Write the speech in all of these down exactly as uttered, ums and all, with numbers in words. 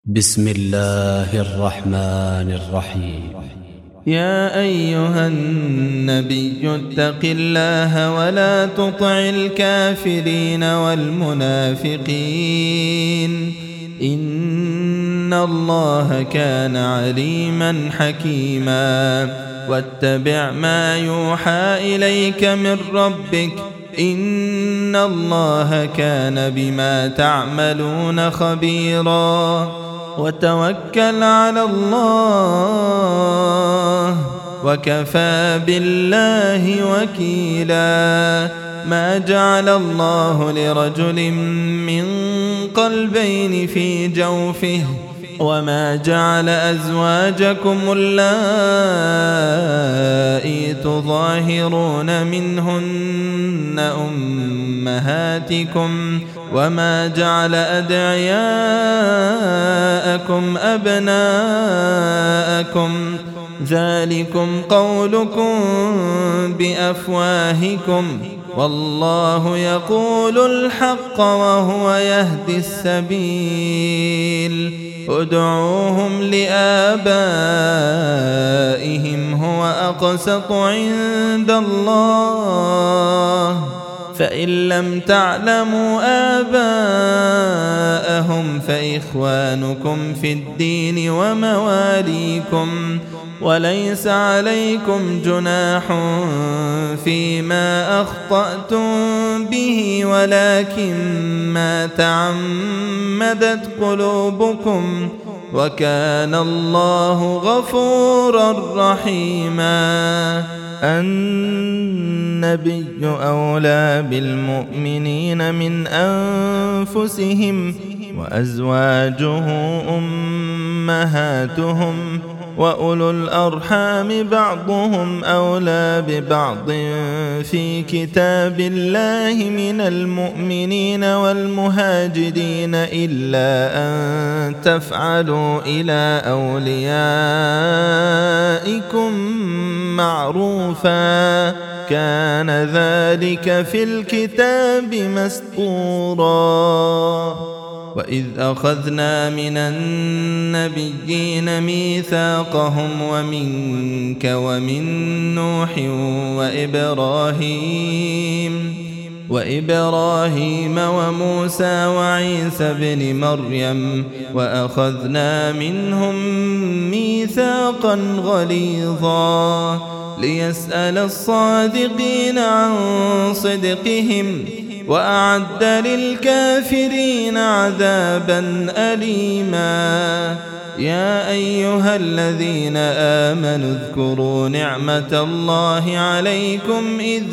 بسم الله الرحمن الرحيم. يا أيها النبي اتق الله ولا تطع الكافرين والمنافقين إن الله كان عليما حكيما. واتبع ما يوحى إليك من ربك إن الله كان بما تعملون خبيرا. وتوكل على الله وكفى بالله وكيلا. ما جعل الله لرجل من قلبين في جوفه وما جعل أزواجكم اللائي تظاهرون منهن أمهاتكم وما جعل أدعياءكم أبناءكم ذلكم قولكم بأفواهكم والله يقول الحق وهو يهدي السبيل. ادعوهم لآبائهم هو أقسط عند الله فإن لم تعلموا آباءهم فإخوانكم في الدين ومواليكم وليس عليكم جناح فيما أخطأتم به ولكن ما تعمدت قلوبكم وكان الله غفورا رحيما. النبي أولى بالمؤمنين من أنفسهم وأزواجه أمهاتهم وأولو الأرحام بعضهم أولى ببعض في كتاب الله من المؤمنين والمهاجرين إلا أن تفعلوا إلى أوليائكم معروفا كان ذلك في الكتاب مسطورا. وإذ أخذنا من النبيين ميثاقهم ومنك ومن نوح وإبراهيم وإبراهيم وموسى وعيسى بن مريم وأخذنا منهم ميثاقا غليظا ليسأل الصادقين عن صدقهم وأعد للكافرين عذابا أليما. يا أيها الذين آمنوا اذكروا نعمة الله عليكم إذ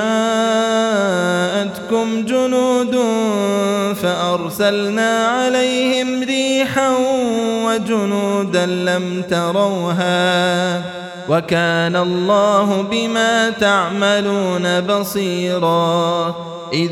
جاءتكم جنود فأرسلنا عليهم ريحا وجنودا لم تروها وكان الله بما تعملون بصيرا. إذ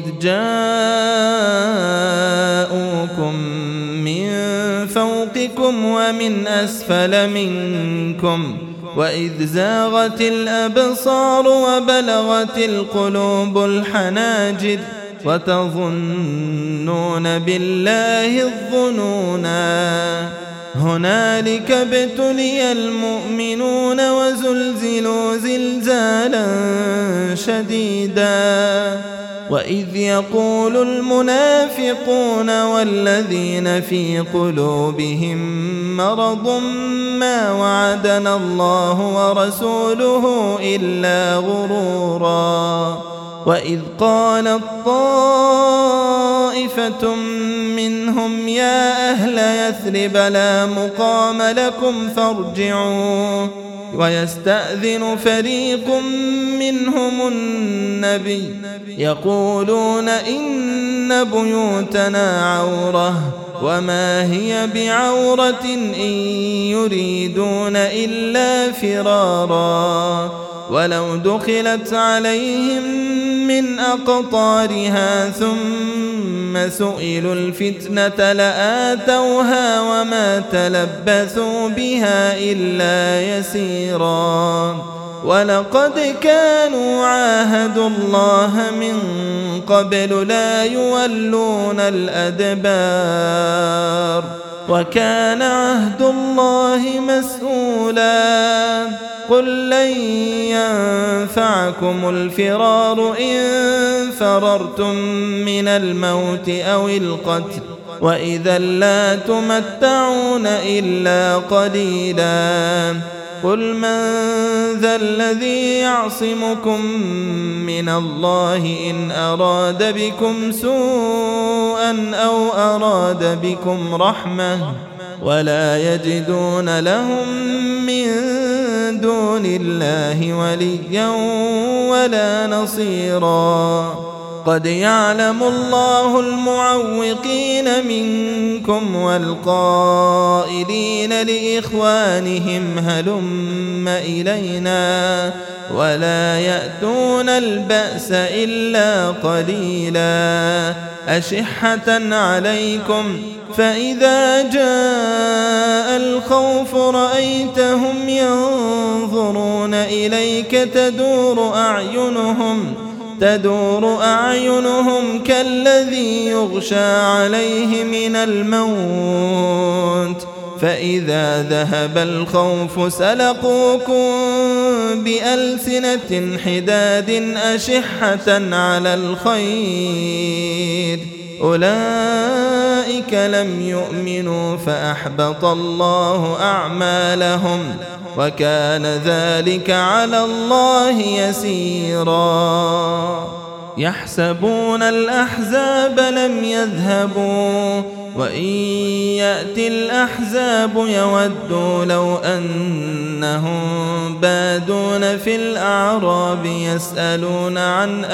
جاءوكم من فوقكم ومن أسفل منكم وإذ زاغت الأبصار وبلغت القلوب الحناجر وتظنون بالله الظنونا. هنالك ابتلي المؤمنون وزلزلوا زلزالا شديدا. وإذ يقول المنافقون والذين في قلوبهم مرض ما وعدنا الله ورسوله إلا غرورا. وإذ قالت طائفة منهم يا أهل يثرب لا مقام لكم فارجعوا ويستأذن فريق منهم النبي يقولون إن بيوتنا عورة وما هي بعورة إن يريدون إلا فرارا. ولو دخلت عليهم من أقطارها ثم سئلوا الفتنة لآتوها وما تلبثوا بها إلا يسيرا. ولقد كانوا عاهدوا الله من قبل لا يولون الأدبار وكان عهد الله مسؤولا قل لن ينفعكم الفرار إن فررتم من الموت أو القتل وإذا لا تمتعون إلا قليلا قل من ذا الذي يعصمكم من الله إن أراد بكم سوءا أو أراد بكم رحمة ولا يجدون لهم من دون الله وليا ولا نصيرا قد يعلم الله المعوقين منكم والقائلين لإخوانهم هلم إلينا ولا يأتون البأس إلا قليلا أشحة عليكم فإذا جاء الخوف رأيتهم ينظرون إليك تدور أعينهم تدور أعينهم كالذي يغشى عليه من الموت فإذا ذهب الخوف سلقوكم بألسنة حداد أشحة على الخير أولئك لم يؤمنوا فأحبط الله أعمالهم وكان ذلك على الله يسيرا يحسبون الأحزاب لم يذهبوا وإن يأتي الأحزاب يودوا لو أنهم بادون في الأعراب يسألون عن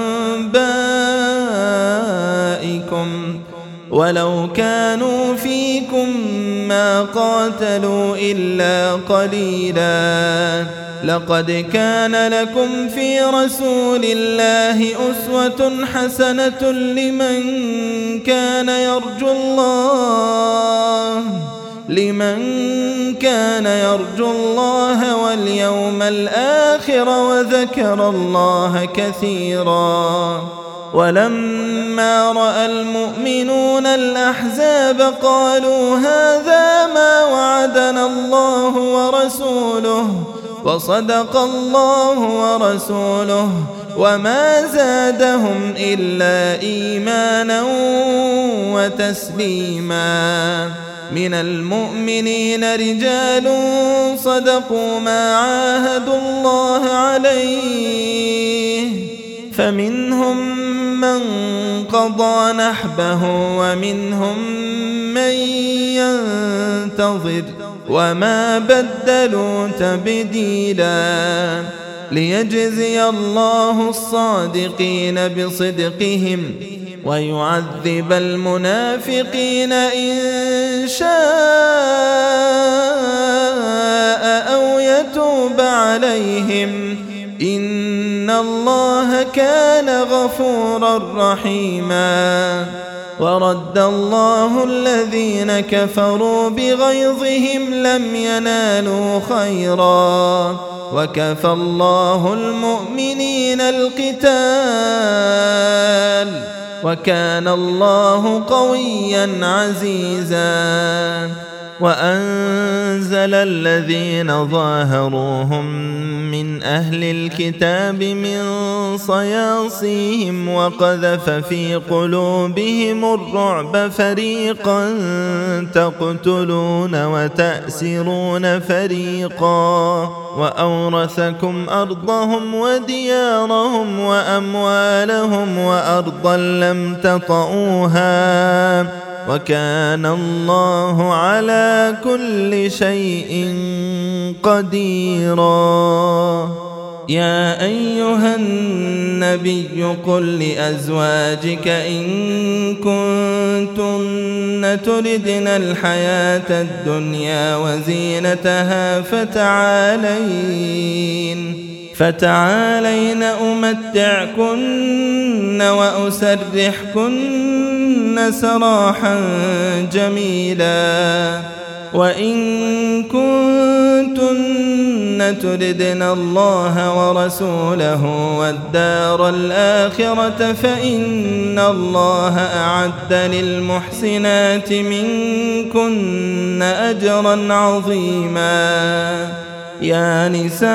أنبائكم ولو كانوا فيكم ما قاتلوا إلا قليلا لقد كان لكم في رسول الله أسوة حسنة لمن كان يرجو الله لمن كان يرجو الله واليوم الآخر وذكر الله كثيرا ولما رأى المؤمنون الأحزاب قالوا هذا ما وعدنا الله ورسوله وصدق الله ورسوله وما زادهم إلا إيمانا وتسليما من المؤمنين رجال صدقوا ما عاهدوا الله عليه فمنهم من قضى نحبه ومنهم من ينتظر وما بدلوا تبديلا ليجزي الله الصادقين بصدقهم ويعذب المنافقين إن شاء أو يتوب عليهم إن الله كان غفورا رحيما ورد الله الذين كفروا بغيظهم لم ينالوا خيرا وكفى الله المؤمنين القتال وكان الله قويا عزيزا وأنزل الذين ظاهروهم من أهل الكتاب من صياصيهم وقذف في قلوبهم الرعب فريقا تقتلون وتأسرون فريقا وأورثكم أرضهم وديارهم وأموالهم وأرضا لم تطئوها وكان الله على كل شيء قديرا يا أيها النبي قل لأزواجك إن كنتن تردن الحياة الدنيا وزينتها فتعالين فتعالين أمتعكن وأسرحكن سراحا جميلا وإن كنتن تردن الله ورسوله والدار الآخرة فإن الله أعد للمحسنات منكن أجرا عظيما. يا نساء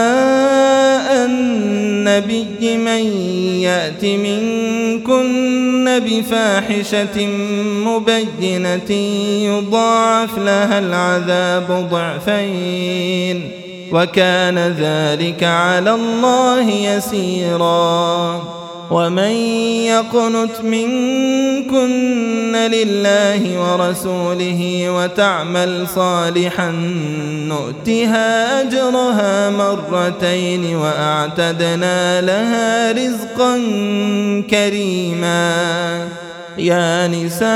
النبي من يأت منكن بفاحشة مبينة يضاعف لها العذاب ضعفين وكان ذلك على الله يسيرا. ومن يقنت منكن لله ورسوله وتعمل صالحا نؤتها أجرها مرتين وأعتدنا لها رزقا كريما. يا نساء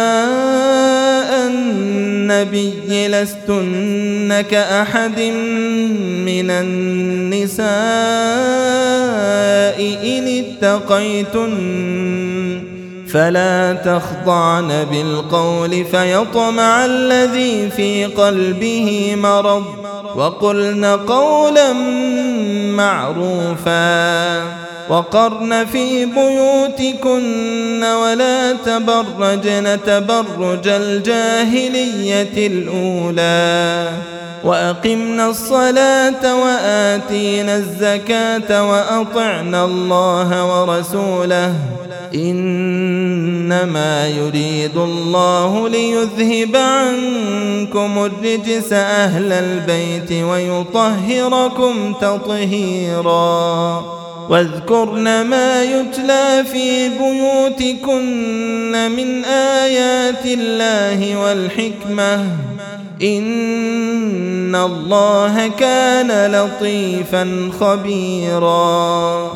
النبي لستن كأحد من النساء إن اتقيتن فلا تخضعن بالقول فيطمع الذي في قلبه مرض وقلن قولا معروفا. وقرن في بيوتكن ولا تبرجن تبرج الجاهلية الأولى وأقمنا الصلاة وآتينا الزكاة وأطعنا الله ورسوله إنما يريد الله ليذهب عنكم الرجس أهل البيت ويطهركم تطهيرا. واذكرن ما يتلى في بيوتكن من آيات الله والحكمة إن الله كان لطيفا خبيرا.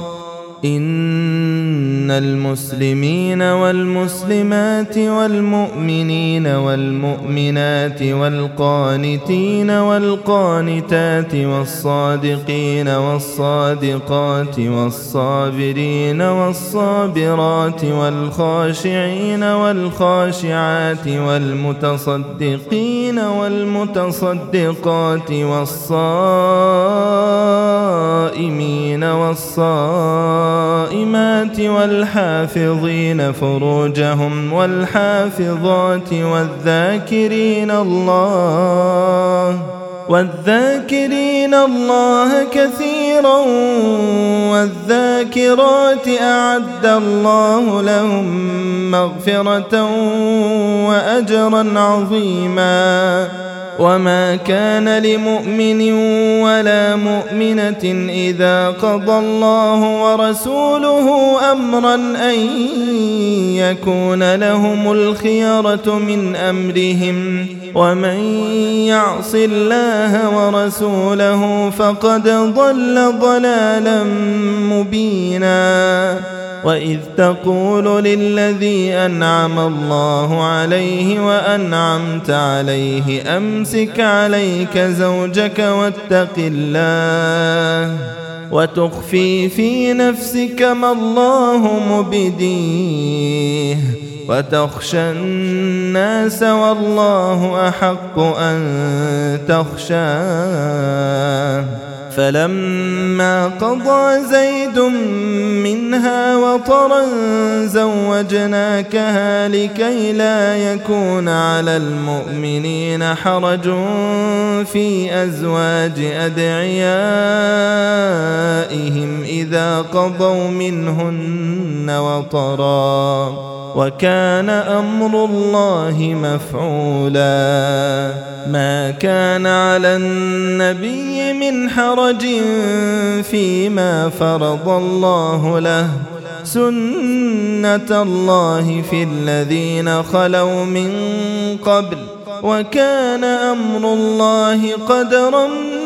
إن المسلمين والمسلمات والمؤمنين والمؤمنات والقانتين والقانتات والصادقين والصادقات والصابرين والصابرات والخاشعين والخاشعات والمتصدقين والمتصدقات والصائمين والصائمات والحافظين فروجهم والحافظات والذاكرين الله والذاكرين الله كثيرا والذاكرات أعد الله لهم مغفرة وأجرا عظيما. وما كان لمؤمن ولا مؤمنة إذا قضى الله ورسوله أمرا أن يكون لهم الخيرة من أمرهم ومن يعص الله ورسوله فقد ضل ضلالا مبينا. وإذ تقول للذي أنعم الله عليه وأنعمت عليه أمسك عليك زوجك واتق الله وتخفي في نفسك ما الله مبديه وتخشى الناس والله أحق أن تخشاه. فلما قضى زيد منها وطرا زوجناكها لكي لا يكون على المؤمنين حرج في أزواج أدعيائهم إذا قضوا منهن وطرا وكان أمر الله مفعولا. ما كان على النبي من حرج فيما فرض الله له سنة الله في الذين خلوا من قبل وكان أمر الله قدرا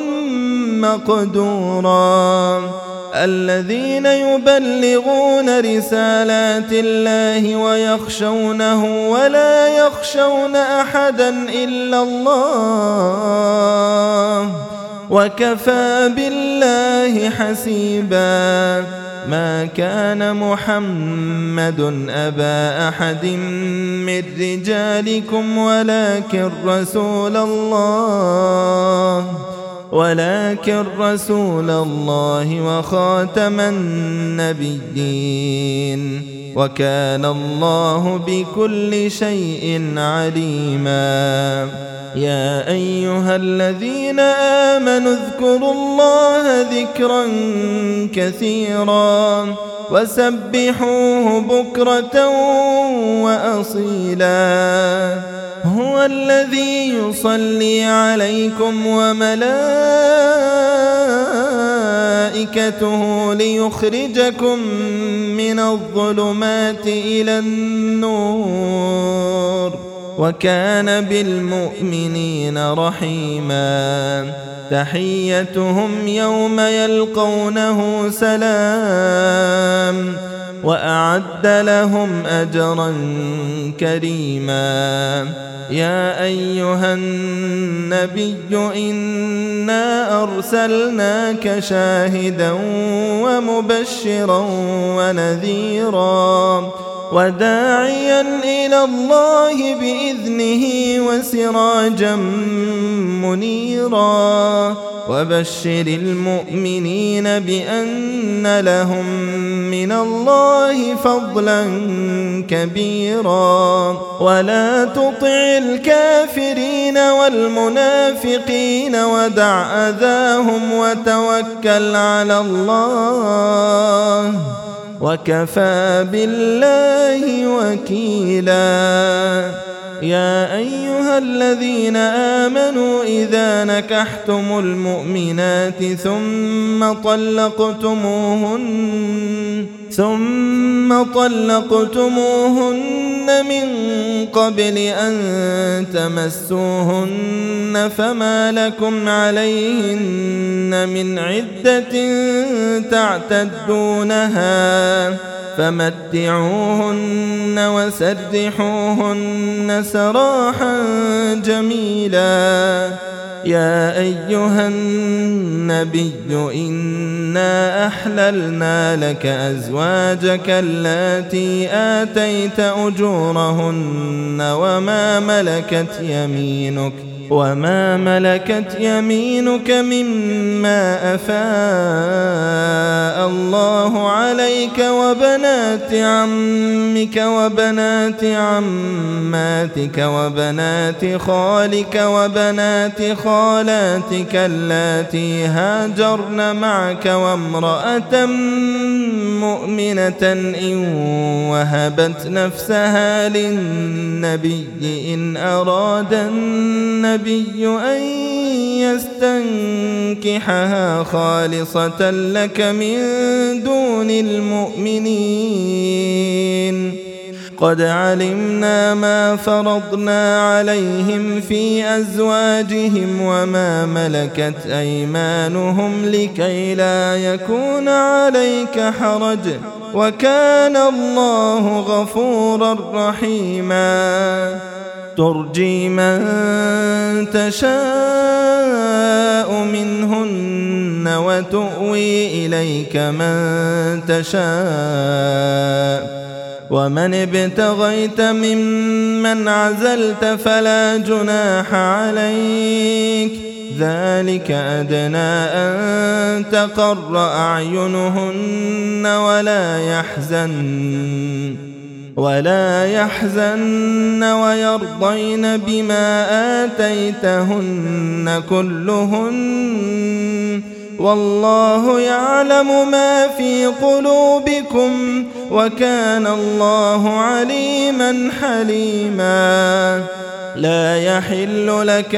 مقدورا. الذين يبلغون رسالات الله ويخشونه ولا يخشون أحدا إلا الله وكفى بالله حسيبا. ما كان محمد أبا أحد من رجالكم ولكن رسول الله ولكن رسول الله وخاتم النبيين وكان الله بكل شيء عليما. يا أيها الذين آمنوا اذكروا الله ذكرا كثيرا وسبحوه بكرة وأصيلا. هو الذي يصلي عليكم وملائكته ليخرجكم من الظلمات إلى النور وكان بالمؤمنين رحيما. تحيتهم يوم يلقونه سلام وأعد لهم أجرا كريما. يا أيها النبي إنا أرسلناك شاهدا ومبشرا ونذيرا وداعيا إلى الله بإذنه وسراجا منيرا. وبشر المؤمنين بأن لهم من الله فضلا كبيرا. ولا تطع الكافرين والمنافقين ودع أذاهم وتوكل على الله وكفى بالله وكيلا. يا أيها الذين آمنوا إذا نكحتم المؤمنات ثم طلقتموهن ثم طلقتموهن من قبل أن تمسوهن فما لكم عليهن من عدة تعتدونها فمتعوهن وسرحوهن سراحا جميلا. يا أيها النبي إنا أحللنا لك أزواجك اللاتي آتيت أجورهن وما ملكت يمينك وما ملكت يمينك مما أفاء الله عليك وبنات عمك وبنات عماتك وبنات خالك وبنات خالاتك اللاتي هاجرن معك وامرأة مؤمنة إن وهبت نفسها للنبي إن أراد النبي أن يستنكحها خالصة لك من دون المؤمنين. قد علمنا ما فرضنا عليهم في أزواجهم وما ملكت أيمانهم لكي لا يكون عليك حرج وكان الله غفورا رحيما. ترجي من تشاء منهن وتؤوي إليك من تشاء ومن ابتغيت ممن عزلت فلا جناح عليك. ذلك أدنى أن تقر أعينهن ولا يحزن ولا يحزن ويرضين بما آتيتهن كلهن والله يعلم ما في قلوبكم وكان الله عليما حليما. لا يحل لك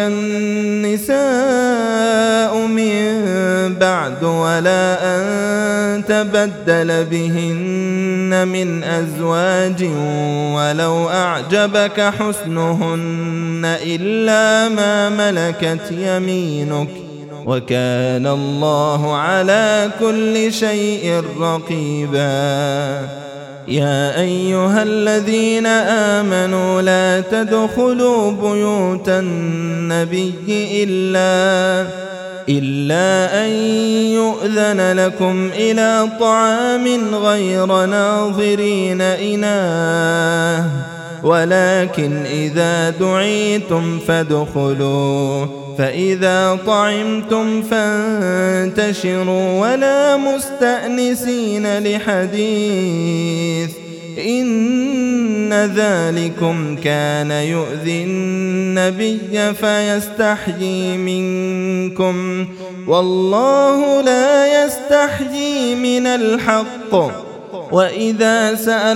النساء من بعد ولا أن تبدل بهن من أزواج ولو أعجبك حسنهن إلا ما ملكت يمينك وكان الله على كل شيء رقيبا. يا أيها الذين آمنوا لا تدخلوا بيوت النبي إلا إلا أن يؤذن لكم إلى طعام غير ناظرين إناه ولكن إذا دعيتم فادخلوا فإذا طعمتم فانتشروا ولا مستأنسين لحديث إن ذلكم كان يؤذي النبي فيستحيي منكم والله لا يستحيي من الحق وإذا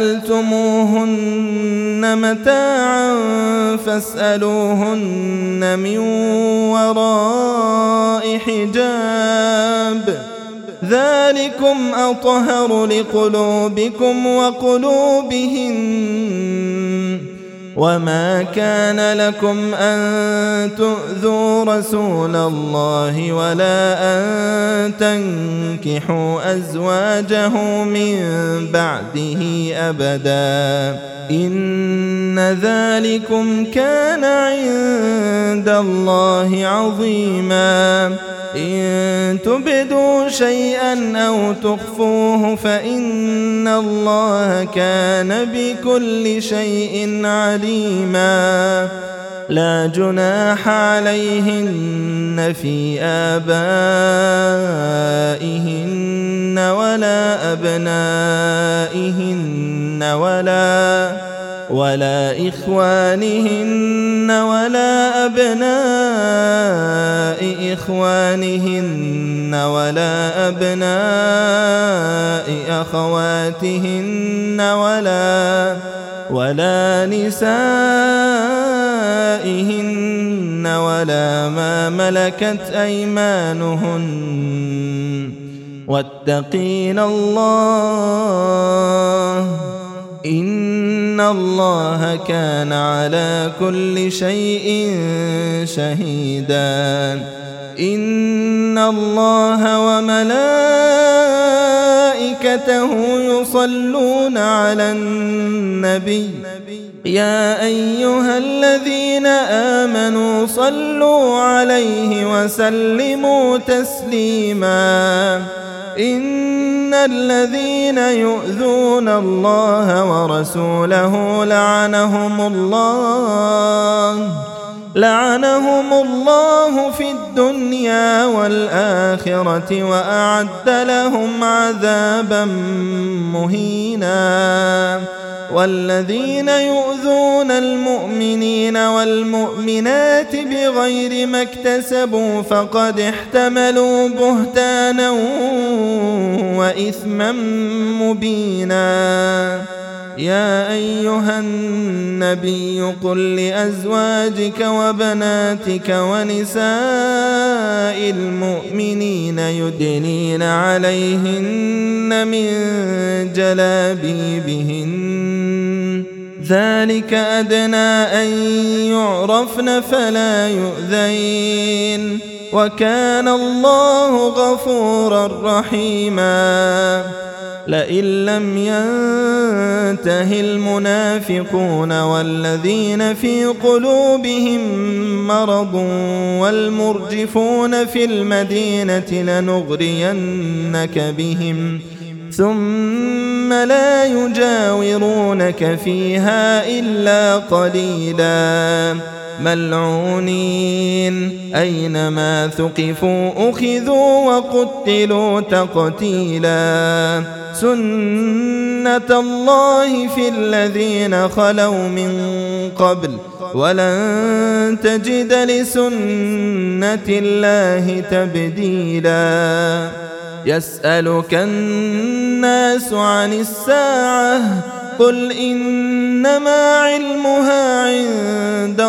سألتموهن متاعا فاسألوهن من وراء حجاب ذلكم أطهر لقلوبكم وقلوبهن وما كان لكم أن تؤذوا رسول الله ولا أن تنكحوا أزواجه من بعده أبدا إن ذلكم كان عند الله عظيما إن تبدوا شيئا أو تخفوه فإن الله كان بكل شيء عليما لا جناح عليهن في آبائهن ولا أبنائهن ولا ولا إخوانهن ولا أبناء إخوانهن ولا أبناء أخواتهن ولا ولا نسائهن ولا ما ملكت أيمانهن واتقين الله إن الله كان على كل شيء شهيدا إن الله وملائكته يصلون على النبي يا أيها الذين آمنوا صلوا عليه وسلموا تسليما إن الذين يؤذون الله ورسوله لعنهم الله لعنهم الله في الدنيا والآخرة وأعد لهم عذابا مهينا والذين يؤذون المؤمنين والمؤمنات بغير ما اكتسبوا فقد احتملوا بهتانا وإثما مبينا يا أيها النبي قل لأزواجك وبناتك ونساء المؤمنين يدنين عليهن من جلابيبهن ذلك أدنى أن يعرفن فلا يؤذين وكان الله غفورا رحيما لئن لم ينته المنافقون والذين في قلوبهم مرض والمرجفون في المدينة لنغرينك بهم ثم لا يجاورونك فيها إلا قليلا ملعونين أينما ثقفوا أخذوا وقتلوا تقتيلا سنة الله في الذين خلوا من قبل ولن تجد لسنة الله تبديلا يسألك الناس عن الساعة قل إنما علمها عند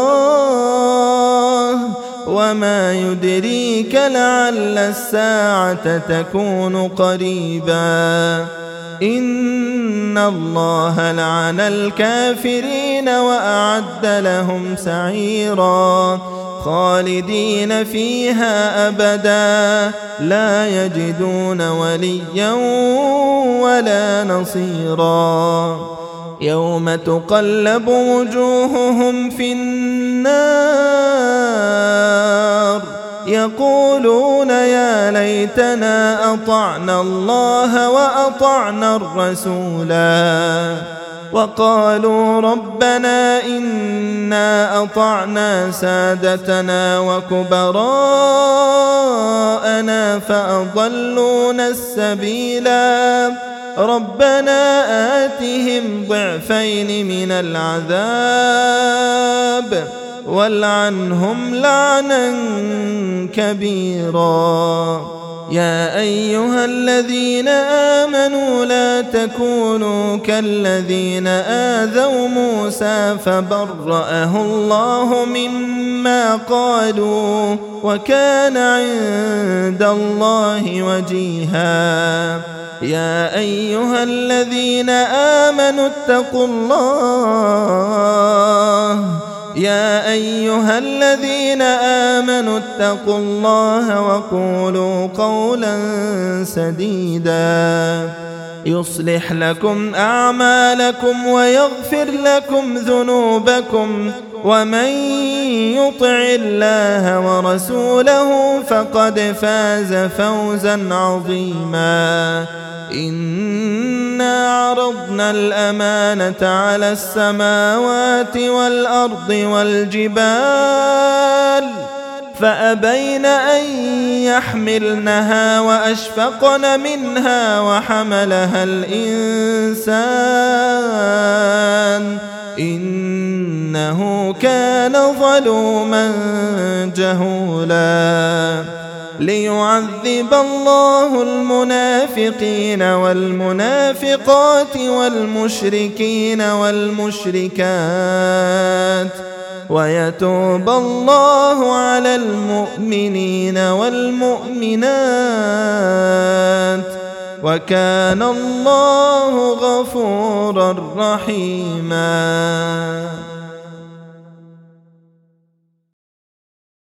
الله وما يدريك لعل الساعة تكون قريبا إن الله لعن الكافرين وأعد لهم سعيرا خالدين فيها أبدا لا يجدون وليا ولا نصيرا يوم تقلب وجوههم في النار يقولون يا ليتنا أطعنا الله وأطعنا الرسولا وقالوا ربنا إنا أطعنا سادتنا وكبراءنا فأضلونا السبيلا ربنا آتهم ضعفين من العذاب والعنهم لعنا كبيرا يا أيها الذين آمنوا لا تكونوا كالذين آذوا موسى فبرأه الله مما قالوا وكان عند الله وجيها يا أيها الذين آمنوا اتقوا الله يا أيها الذين آمنوا اتقوا الله وقولوا قولا سديدا يصلح لكم أعمالكم ويغفر لكم ذنوبكم ومن يطع الله ورسوله فقد فاز فوزا عظيما إنا عرضنا الأمانة على السماوات والأرض والجبال فأبين أن يحملنها وأشفقن منها وحملها الإنسان إنه كان ظلوما جهولا ليعذب الله المنافقين والمنافقات والمشركين والمشركات ويتوب الله على المؤمنين والمؤمنات وكان الله غفورا رحيما.